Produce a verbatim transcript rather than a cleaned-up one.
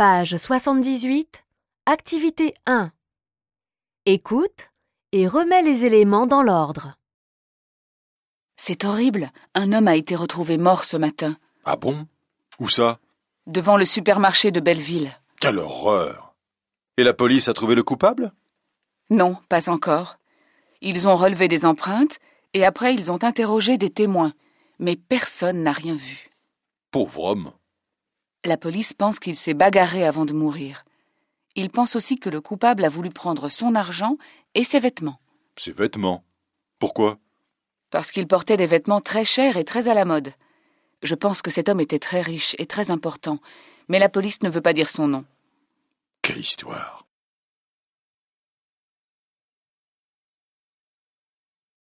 Page soixante-dix-huit, activité un. Écoute et remets les éléments dans l'ordre. C'est horrible, un homme a été retrouvé mort ce matin. Ah bon? Où ça? Devant le supermarché de Belleville. Quelle horreur! Et la police a trouvé le coupable? Non, pas encore. Ils ont relevé des empreintes et après ils ont interrogé des témoins. Mais personne n'a rien vu. Pauvre homme! La police pense qu'il s'est bagarré avant de mourir. Ils pensent aussi que le coupable a voulu prendre son argent et ses vêtements. Ses vêtements? Pourquoi? Parce qu'il portait des vêtements très chers et très à la mode. Je pense que cet homme était très riche et très important, mais la police ne veut pas dire son nom. Quelle histoire!